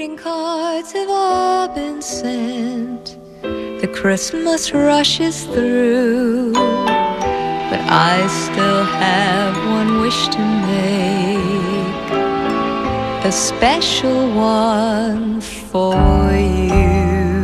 greeting cards have all been sent. The Christmas rushes through, but I still have one wish to make, a special one for you.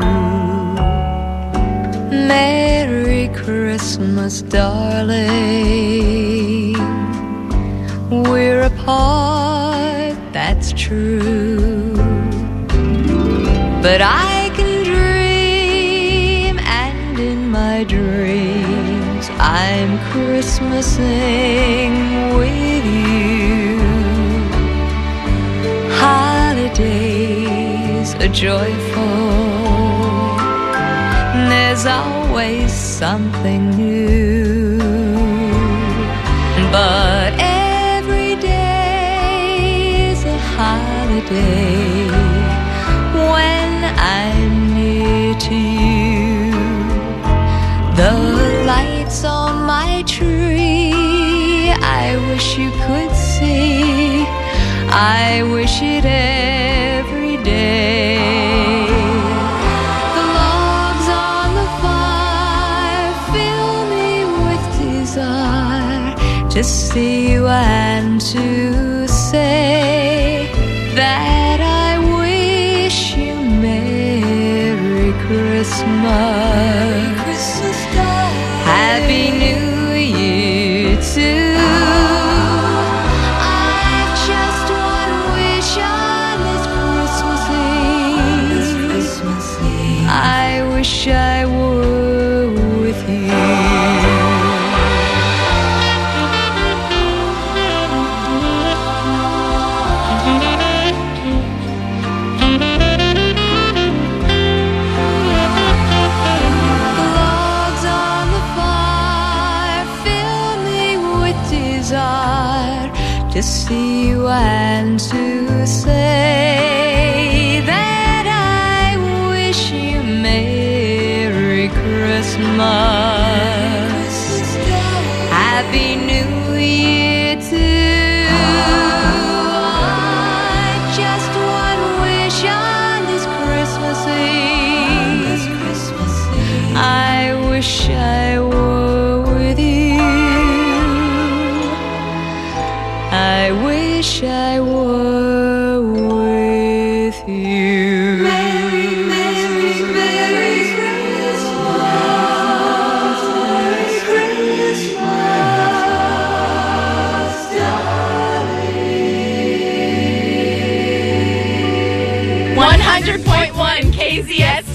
Merry Christmas, darling. We're apart, that's true, but I can dream, and in my dreams I'm Christmasing with you. Holidays are joyful, there's always something new, but every day is a holiday when I'm near to you. The lights on my tree, I wish you could see, I wish it every day. The logs on the fire fill me with desire to see you and to say that I wish you Merry Christmas. Happy New Year too. I've just one wish on this Christmas Eve. I wish I were with you. To see you and to say that I wish you Merry Christmas. Happy New Year too. Just one wish on this Christmas Eve. I wish I were with you. I wish I were with you. Merry, Merry, Merry Christmas. Merry Christmas, darling. 100.1 KZST.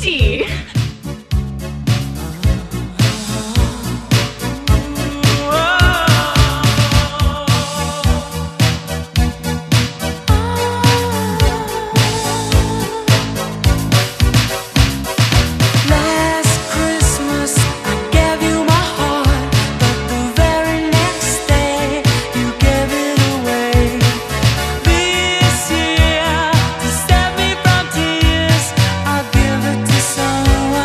This year, to save me from tears, I'll give it to someone.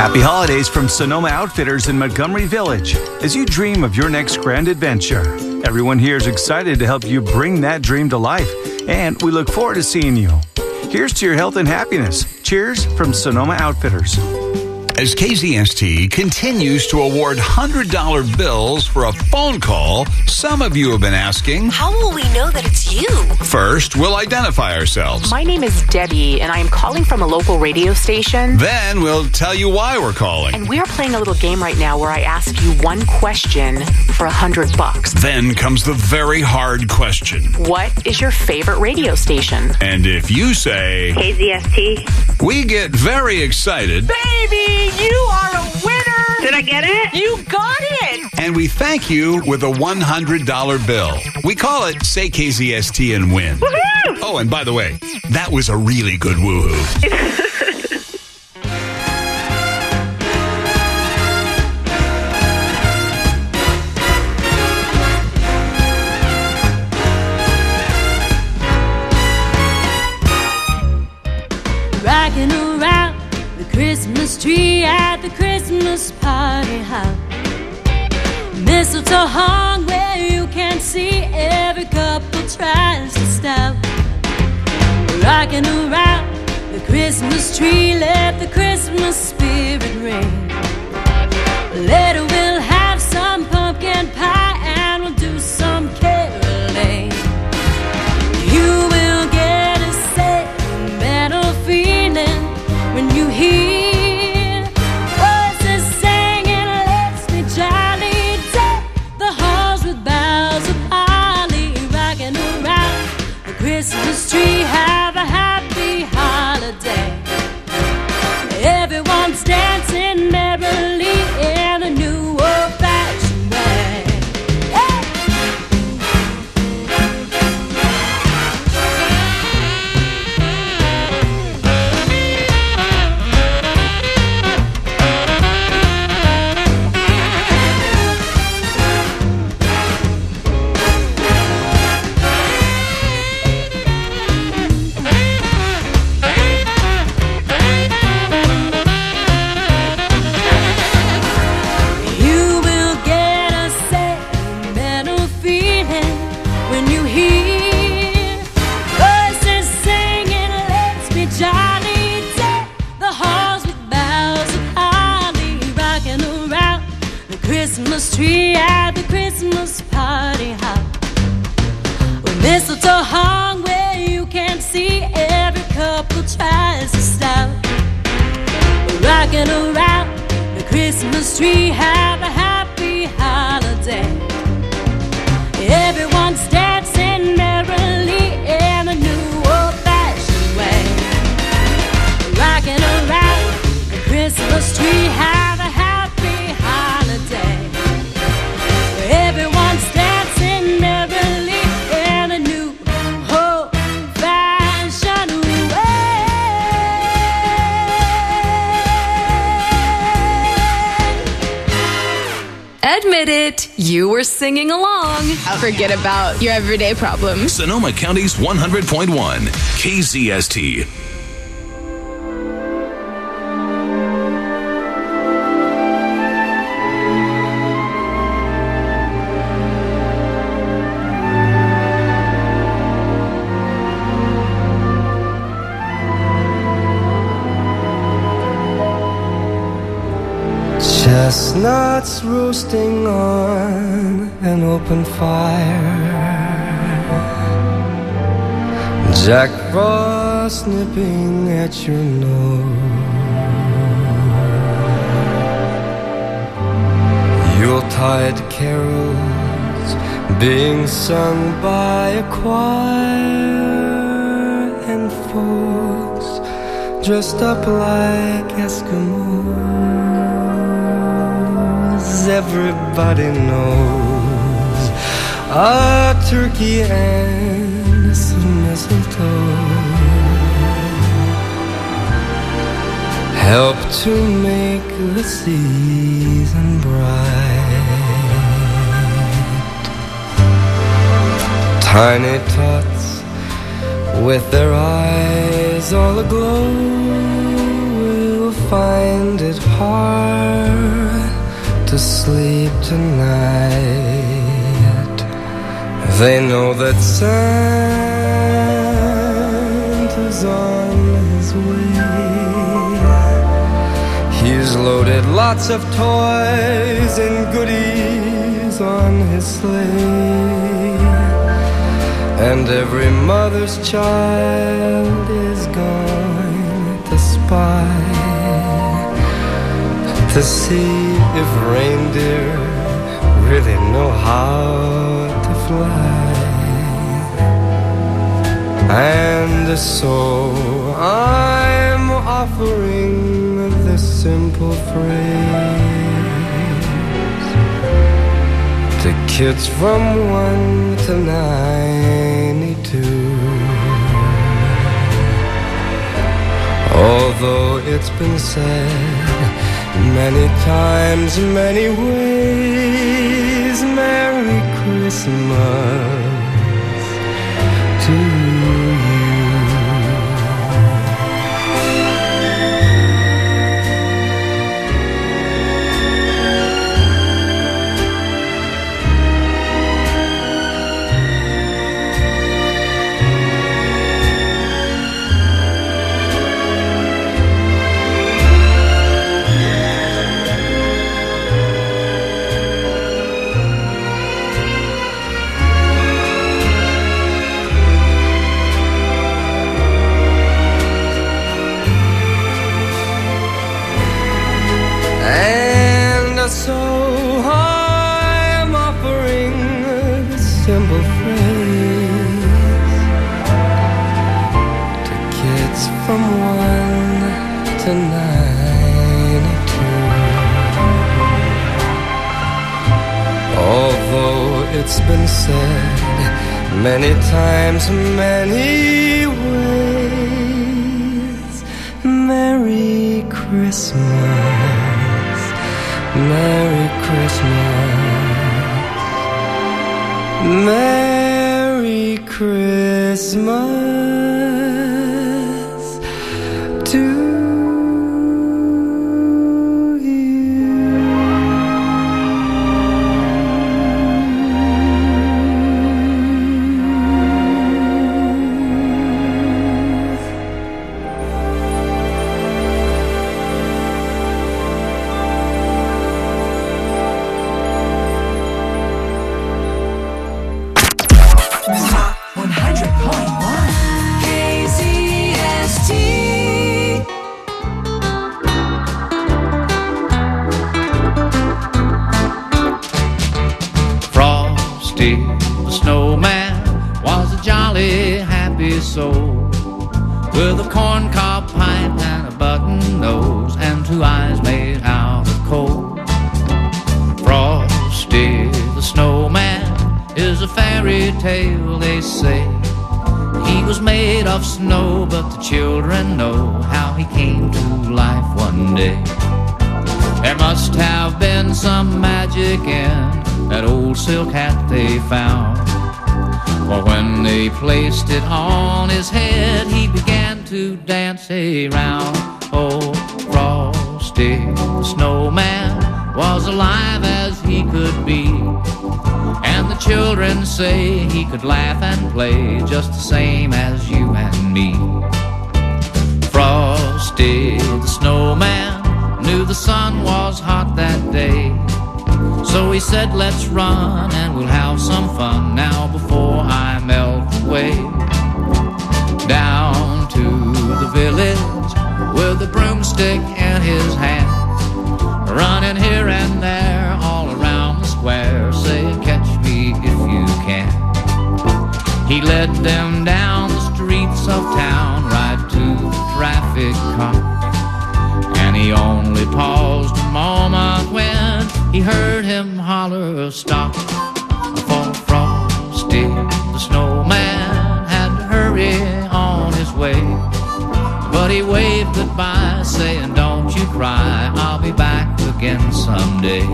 Happy holidays from Sonoma Outfitters in Montgomery Village. As you dream of your next grand adventure, everyone here is excited to help you bring that dream to life, and we look forward to seeing you. Here's to your health and happiness. Cheers from Sonoma Outfitters. As KZST continues to award $100 bills for a phone call, some of you have been asking, how will we know that it's you? First, we'll identify ourselves. My name is Debbie, and I am calling from a local radio station. Then we'll tell you why we're calling. And we are playing a little game right now where I ask you one question for $100. Then comes the very hard question. What is your favorite radio station? And if you say KZST. we get very excited. Baby, you are a winner. Did I get it? You got it. And we thank you with a $100 bill. We call it Say KZST and Win. Woohoo! Oh, and by the way, that was a really good woohoo. Rocking around the Christmas tree at the Christmas party hop. Mistletoe hung where you can see, every couple tries to stop. Rocking around the Christmas tree, let the Christmas spirit ring. Later we'll have some pumpkin pie and we'll do some caroling. You will get a sentimental feeling when you hear voices singing, let's be jolly, deck the halls with boughs of holly. Rocking around the Christmas tree, have a happy holiday. Everyone's dancing merrily in a new old-fashioned way. Hey! You will get a sentimental feeling when you hear voices singing, let's be jolly, deck the halls with boughs of holly. Rocking around the Christmas tree at the Christmas party hop. With mistletoe hung where you can see, every couple tries to stop. Rocking around the Christmas tree, have a happy holiday. Everyone's dancing merrily in a new old-fashioned way. Rocking around the Christmas tree, have a happy holiday. Everyone's dancing merrily in a new old-fashioned way. Admit it, you were singing along. Forget about your everyday problems. Sonoma County's 100.1 KZST. Chestnuts roasting on an open fire, Jack Frost nipping at your nose, Yuletide carols being sung by a choir, and folks dressed up like Eskimos. Everybody knows a turkey and some mistletoe help to make the season bright. Tiny tots with their eyes all aglow will find it hard to sleep tonight. They know that Santa's on his way. He's loaded lots of toys and goodies on his sleigh, and every mother's child is going to spy to see if reindeer really know how to fly. And so I'm offering this simple phrase to kids from 1 to 92. Although it's been said many times, many ways, Merry Christmas to you. So I'm offering a simple phrase to kids from 1 to 92. Although it's been said many times, many ways, Merry Christmas, Merry Christmas, Merry Christmas to The snowman was a jolly, happy soul, with a corncob pipe and a button nose and 2 eyes made out of coal. Frosty the snowman is a fairy tale, they say. He was made of snow, but the children know how he came to life one day. There must have been some magic in that old silk hat they found, for when they placed it on his head, he began to dance around. Oh, Frosty the snowman was alive as he could be, and the children say he could laugh and play just the same as you and me. Frosty the snowman knew the sun was hot that day, so he said, let's run and we'll have some fun now before I melt away. Down to the village with a broomstick in his hand, running here and there all around the square, saying, catch me if you can. He led them down the streets of town right to the traffic cop, and he only paused a moment when he heard him holler, stop. For Frosty the snowman had to hurry on his way, but he waved goodbye, saying, don't you cry, I'll be back again someday.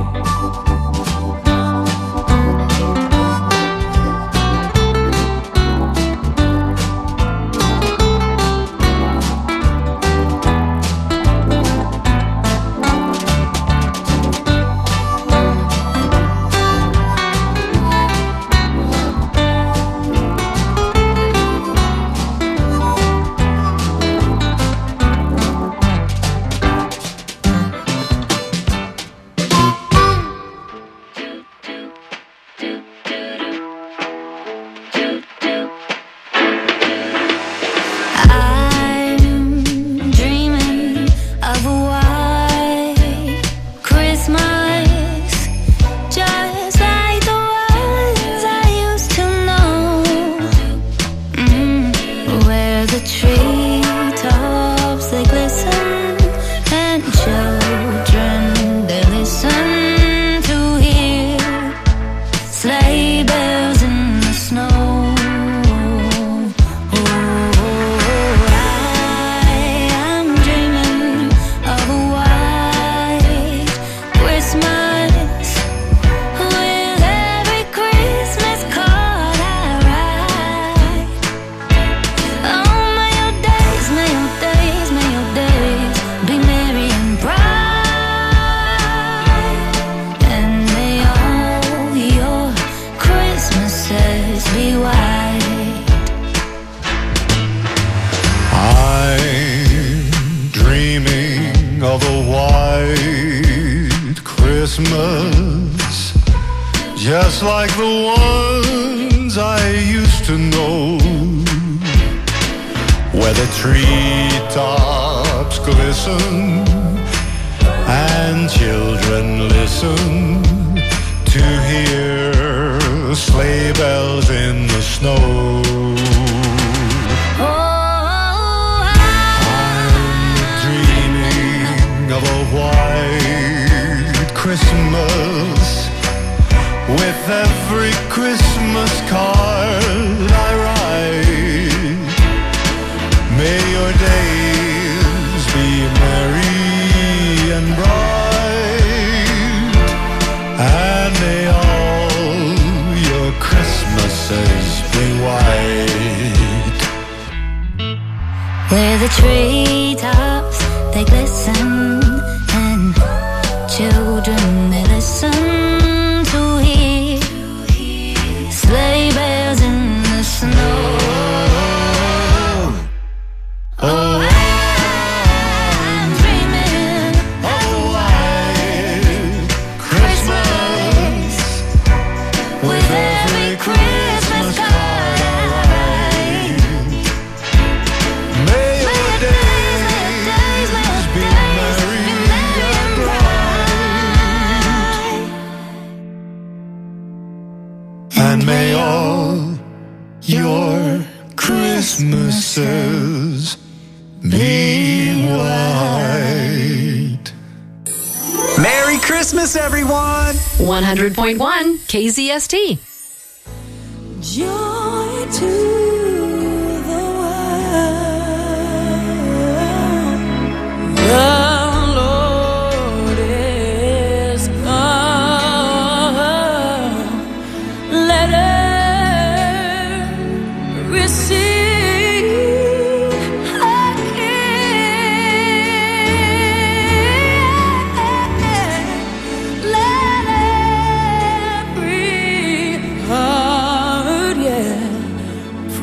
dreaming of a white Christmas, just like the ones I used to know, where the treetops glisten and children listen to hear sleigh bells in the snow. Of a white Christmas, with every Christmas card I write. May your days be merry and bright, and may all your Christmases be white. Where the treetops they glisten and children they listen to hear sleigh bells in the snow. Oh, I'm dreaming of a white Christmas, with every Christmas card I write. May your days be merry and bright, and may all your Christmases be white. Merry Christmas, everyone! 100.1 KZST. Joy to the world. The Lord is come. Let earth receive a King. Let every heart, yeah,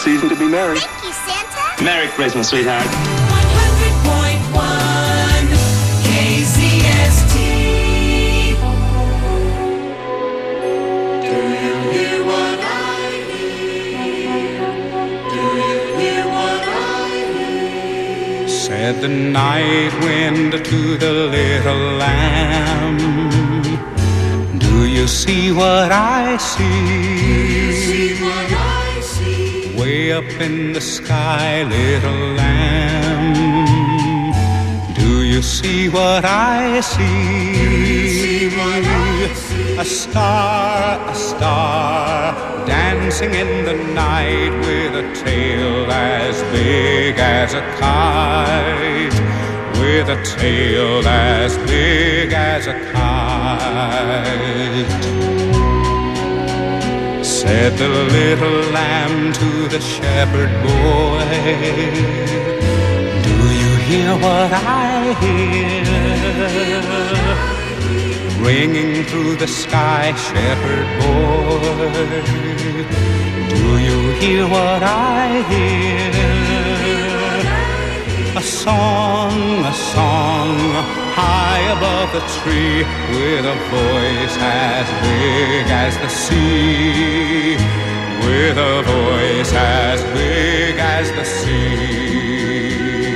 season to be married. Thank you, Santa. Merry Christmas, sweetheart. 100.1 KZST. Do you hear what I hear? Do you hear what I hear? Said the night wind to the little lamb, do you see what I see? Do you see what I see? Way up in the sky, little lamb, do you see what I see? Do you see what I see? A star, dancing in the night with a tail as big as a kite, with a tail as big as a kite. Said the little lamb to the shepherd boy, do you hear what I hear? Ringing through the sky, shepherd boy, do you hear what I hear? A song, high above the tree, with a voice as big as the sea, with a voice as big as the sea.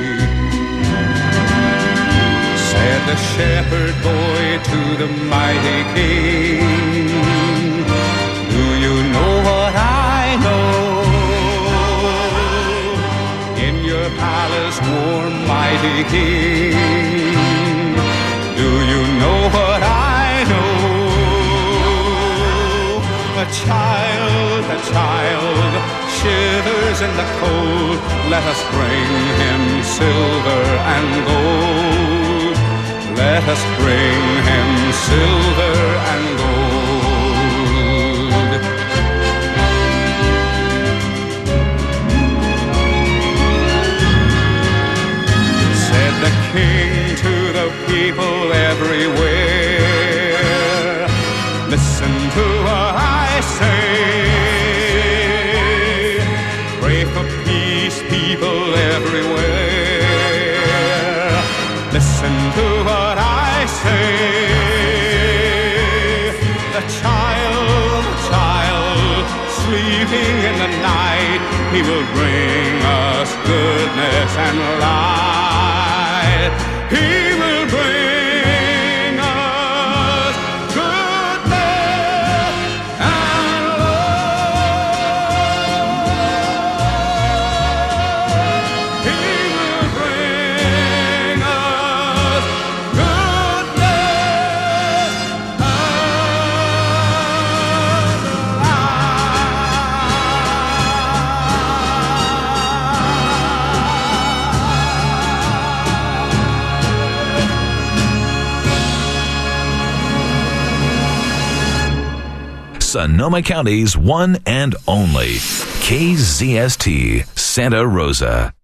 Said the shepherd boy to the mighty king, do you know what I know? In your palace, warm mighty king, do you know what I know? A child shivers in the cold. Let us bring him silver and gold. Let us bring him silver and gold. Said the king to the people everywhere, listen to what I say. Pray for peace, people everywhere. Listen to what I say. The child, sleeping in the night, he will bring us goodness and light. He will bring us goodness and love. He will bring us goodness and Sonoma County's one and only KZST Santa Rosa.